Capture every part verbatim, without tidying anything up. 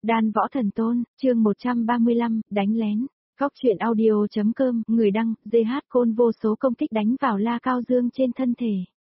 Đan Võ Thần Tôn, chương một trăm ba mươi lăm, đánh lén. Góc truyện audio.com, người đăng, giê hát Côn vô số công kích đánh vào La Cao Dương trên thân thể.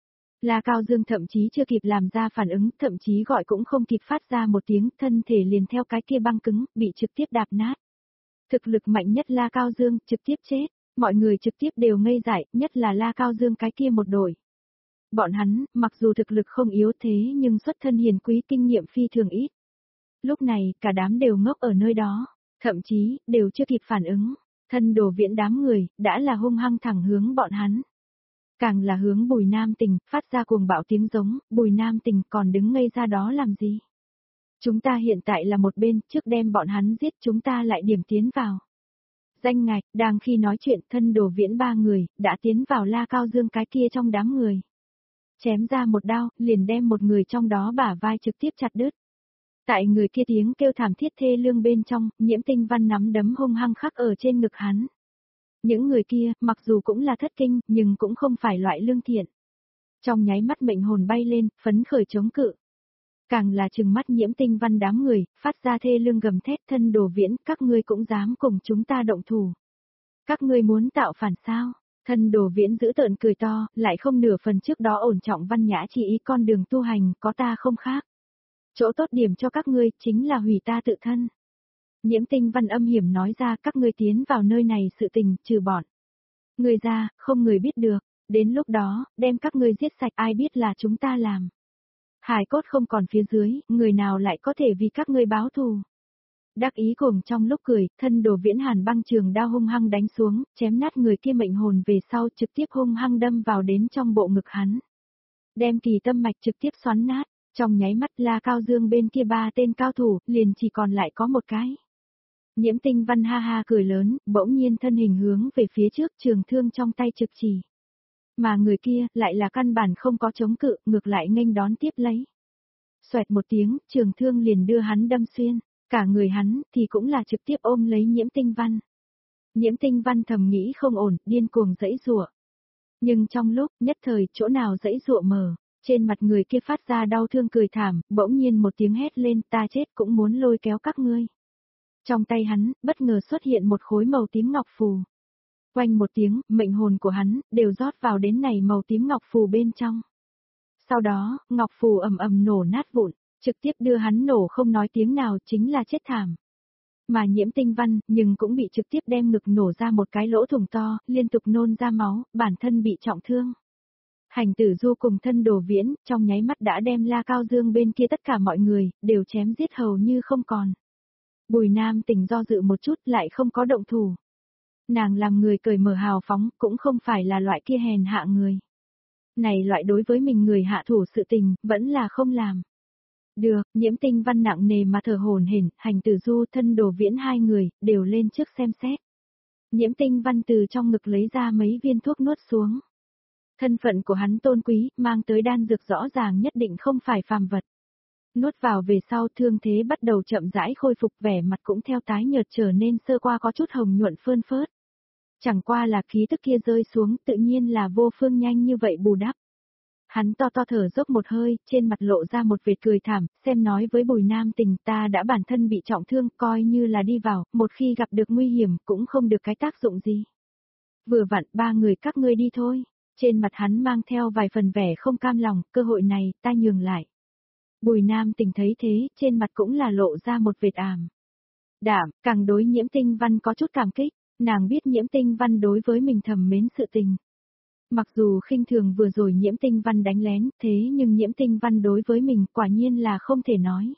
La Cao Dương thậm chí chưa kịp làm ra phản ứng, thậm chí gọi cũng không kịp phát ra một tiếng, thân thể liền theo cái kia băng cứng, bị trực tiếp đạp nát. Thực lực mạnh nhất La Cao Dương, trực tiếp chết, mọi người trực tiếp đều ngây dại, nhất là La Cao Dương cái kia một đội. Bọn hắn, mặc dù thực lực không yếu thế nhưng xuất thân hiền quý kinh nghiệm phi thường ít. Lúc này, cả đám đều ngốc ở nơi đó, thậm chí, đều chưa kịp phản ứng, thân Đồ Viễn đám người, đã là hung hăng thẳng hướng bọn hắn. Càng là hướng Bùi Nam Tình, phát ra cuồng bạo tiếng giống, Bùi Nam Tình còn đứng ngây ra đó làm gì? Chúng ta hiện tại là một bên, trước đem bọn hắn giết chúng ta lại điểm tiến vào. Danh ngạch, đang khi nói chuyện thân Đồ Viễn ba người, đã tiến vào La Cao Dương cái kia trong đám người. Chém ra một đao, liền đem một người trong đó bả vai trực tiếp chặt đứt. Tại người kia tiếng kêu thảm thiết thê lương bên trong, Nhiễm Tinh Văn nắm đấm hung hăng khắc ở trên ngực hắn. Những người kia, mặc dù cũng là thất kinh, nhưng cũng không phải loại lương thiện. Trong nháy mắt mệnh hồn bay lên, phấn khởi chống cự. Càng là trừng mắt Nhiễm Tinh Văn đám người, phát ra thê lương gầm thét thân Đồ Viễn, các ngươi cũng dám cùng chúng ta động thủ. Các ngươi muốn tạo phản sao? Thân Đồ Viễn giữ tợn cười to, lại không nửa phần trước đó ổn trọng văn nhã chỉ ý con đường tu hành, có ta không khác. Chỗ tốt điểm cho các ngươi, chính là hủy ta tự thân. Nhiễm Tinh Văn âm hiểm nói ra các ngươi tiến vào nơi này sự tình, trừ bọn. Người ra, không người biết được, đến lúc đó, đem các ngươi giết sạch ai biết là chúng ta làm. Hài cốt không còn phía dưới, người nào lại có thể vì các ngươi báo thù. Đắc ý cuồng trong lúc cười, thân Đồ Viễn hàn băng trường đao hung hăng đánh xuống, chém nát người kia mệnh hồn về sau trực tiếp hung hăng đâm vào đến trong bộ ngực hắn. Đem kỳ tâm mạch trực tiếp xoắn nát, trong nháy mắt La Cao Dương bên kia ba tên cao thủ, liền chỉ còn lại có một cái. Nhiễm Tinh Văn ha ha cười lớn, bỗng nhiên thân hình hướng về phía trước trường thương trong tay trực chỉ. Mà người kia, lại là căn bản không có chống cự, ngược lại nghênh đón tiếp lấy. Xoẹt một tiếng, trường thương liền đưa hắn đâm xuyên. Cả người hắn, thì cũng là trực tiếp ôm lấy Nhiễm Tinh Văn. Nhiễm Tinh Văn thầm nghĩ không ổn, điên cuồng giãy giụa. Nhưng trong lúc, nhất thời, chỗ nào giãy giụa mờ, trên mặt người kia phát ra đau thương cười thảm, bỗng nhiên một tiếng hét lên, ta chết cũng muốn lôi kéo các ngươi. Trong tay hắn, bất ngờ xuất hiện một khối màu tím ngọc phù. Quanh một tiếng, mệnh hồn của hắn, đều rót vào đến này màu tím ngọc phù bên trong. Sau đó, ngọc phù ầm ầm nổ nát vụn. Trực tiếp đưa hắn nổ không nói tiếng nào chính là chết thảm. Mà Nhiễm Tinh Văn, nhưng cũng bị trực tiếp đem ngực nổ ra một cái lỗ thủng to, liên tục nôn ra máu, bản thân bị trọng thương. Hành Tử Du cùng thân Đồ Viễn, trong nháy mắt đã đem La Cao Dương bên kia tất cả mọi người, đều chém giết hầu như không còn. Bùi Nam Tình do dự một chút lại không có động thủ. Nàng làm người cởi mở hào phóng, cũng không phải là loại kia hèn hạ người. Này loại đối với mình người hạ thủ sự tình, vẫn là không làm. Được, Nhiễm Tinh Văn nặng nề mà thở hổn hển, Hành Tử Du thân Đồ Viễn hai người, đều lên trước xem xét. Nhiễm Tinh Văn từ trong ngực lấy ra mấy viên thuốc nuốt xuống. Thân phận của hắn tôn quý, mang tới đan dược rõ ràng nhất định không phải phàm vật. Nuốt vào về sau thương thế bắt đầu chậm rãi khôi phục vẻ mặt cũng theo tái nhợt trở nên sơ qua có chút hồng nhuận phơn phớt. Chẳng qua là khí tức kia rơi xuống tự nhiên là vô phương nhanh như vậy bù đắp. Hắn to to thở dốc một hơi, trên mặt lộ ra một vệt cười thảm, xem nói với Bùi Nam Tình ta đã bản thân bị trọng thương, coi như là đi vào, một khi gặp được nguy hiểm cũng không được cái tác dụng gì. Vừa vặn ba người các ngươi đi thôi, trên mặt hắn mang theo vài phần vẻ không cam lòng, cơ hội này, ta nhường lại. Bùi Nam Tình thấy thế, trên mặt cũng là lộ ra một vệt ảm đạm, càng đối Nhiễm Tinh Văn có chút cảm kích, nàng biết Nhiễm Tinh Văn đối với mình thầm mến sự tình. Mặc dù khinh thường vừa rồi Nhiễm Tinh Văn đánh lén, thế nhưng Nhiễm Tinh Văn đối với mình quả nhiên là không thể nói.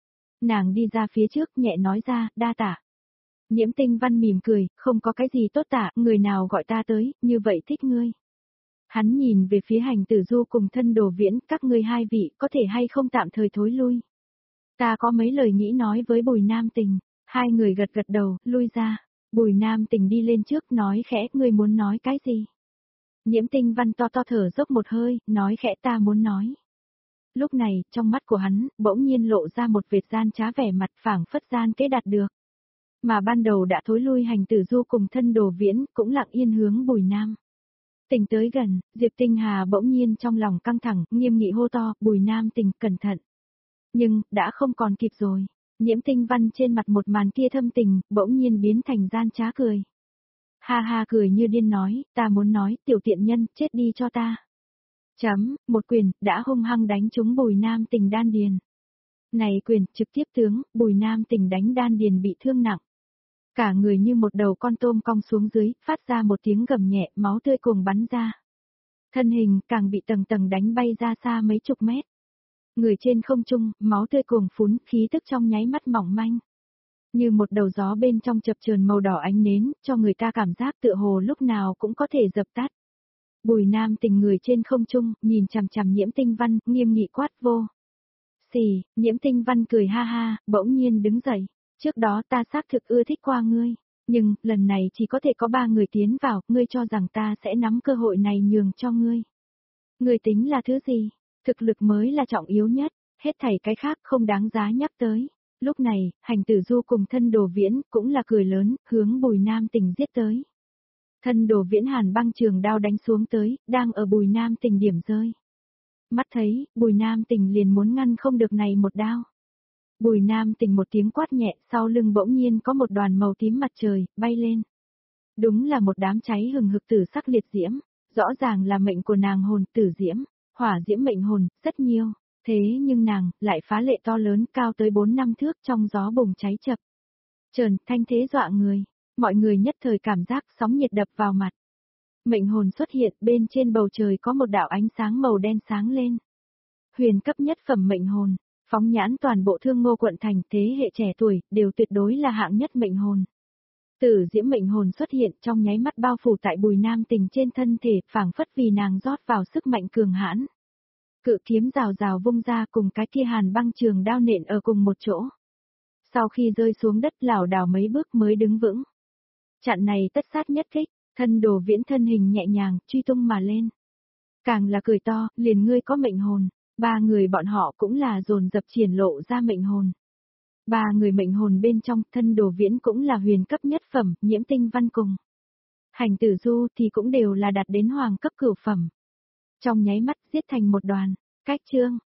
Nàng đi ra phía trước nhẹ nói ra, đa tạ. Nhiễm Tinh Văn mỉm cười, không có cái gì tốt tạ, người nào gọi ta tới, như vậy thích ngươi. Hắn nhìn về phía Hành Tử Du cùng thân Đồ Viễn, các ngươi hai vị có thể hay không tạm thời thối lui. Ta có mấy lời nghĩ nói với Bùi Nam Tình, hai người gật gật đầu, lui ra. Bùi Nam Tình đi lên trước nói khẽ, ngươi muốn nói cái gì? Nhiễm Tinh Văn to to thở dốc một hơi, nói khẽ ta muốn nói. Lúc này, trong mắt của hắn, bỗng nhiên lộ ra một vệt gian trá vẻ mặt phảng phất gian kế đạt được. Mà ban đầu đã thối lui Hành Tử Du cùng thân Đồ Viễn, cũng lặng yên hướng Bùi Nam Tình tới gần, Diệp Tinh Hà bỗng nhiên trong lòng căng thẳng, nghiêm nghị hô to, Bùi Nam Tình cẩn thận. Nhưng, đã không còn kịp rồi. Nhiễm Tinh Văn trên mặt một màn kia thâm tình, bỗng nhiên biến thành gian trá cười. Ha ha cười như điên nói, ta muốn nói, tiểu tiện nhân, chết đi cho ta. Chấm, một quyền, đã hung hăng đánh trúng Bùi Nam Tình đan điền. Này quyền, trực tiếp tướng, Bùi Nam Tình đánh đan điền bị thương nặng. Cả người như một đầu con tôm cong xuống dưới, phát ra một tiếng gầm nhẹ, máu tươi cuồng bắn ra. Thân hình càng bị tầng tầng đánh bay ra xa mấy chục mét. Người trên không trung, máu tươi cuồng phún, khí tức trong nháy mắt mỏng manh. Như một đầu gió bên trong chập chờn màu đỏ ánh nến, cho người ta cảm giác tựa hồ lúc nào cũng có thể dập tắt. Bùi Nam Tình người trên không trung, nhìn chằm chằm Nhiễm Tinh Văn, nghiêm nghị quát vô. Xì, Nhiễm Tinh Văn cười ha ha, bỗng nhiên đứng dậy. Trước đó ta xác thực ưa thích qua ngươi, nhưng, lần này chỉ có thể có ba người tiến vào, ngươi cho rằng ta sẽ nắm cơ hội này nhường cho ngươi. Ngươi tính là thứ gì? Thực lực mới là trọng yếu nhất, hết thảy cái khác không đáng giá nhắc tới. Lúc này, Hành Tử Du cùng Thân Đồ Viễn cũng là cười lớn, hướng Bùi Nam Tình giết tới. Thân Đồ Viễn hàn băng trường đao đánh xuống tới, đang ở Bùi Nam Tình điểm rơi. Mắt thấy, Bùi Nam Tình liền muốn ngăn không được này một đao. Bùi Nam Tình một tiếng quát nhẹ, sau lưng bỗng nhiên có một đoàn màu tím mặt trời, bay lên. Đúng là một đám cháy hừng hực tử sắc liệt diễm, rõ ràng là mệnh của nàng hồn tử diễm, hỏa diễm mệnh hồn, rất nhiều. Thế nhưng nàng, lại phá lệ to lớn cao tới bốn năm thước trong gió bùng cháy chập. Trần, thanh thế dọa người, mọi người nhất thời cảm giác sóng nhiệt đập vào mặt. Mệnh hồn xuất hiện bên trên bầu trời có một đạo ánh sáng màu đen sáng lên. Huyền cấp nhất phẩm mệnh hồn, phóng nhãn toàn bộ Thương Ngô quận thành thế hệ trẻ tuổi, đều tuyệt đối là hạng nhất mệnh hồn. Tử diễm mệnh hồn xuất hiện trong nháy mắt bao phủ tại Bùi Nam Tình trên thân thể, phảng phất vì nàng rót vào sức mạnh cường hãn. Cự kiếm rào rào vung ra cùng cái kia hàn băng trường đao nện ở cùng một chỗ. Sau khi rơi xuống đất lảo đảo mấy bước mới đứng vững. Trận này tất sát nhất kích, Thân Đồ Viễn thân hình nhẹ nhàng, truy tung mà lên. Càng là cười to, liền ngươi có mệnh hồn, ba người bọn họ cũng là dồn dập triển lộ ra mệnh hồn. Ba người mệnh hồn bên trong, Thân Đồ Viễn cũng là huyền cấp nhất phẩm, Nhiễm Tinh Văn cùng. Hành Tử Du thì cũng đều là đạt đến hoàng cấp cửu phẩm. Trong nháy mắt giết thành một đoàn, cách chương.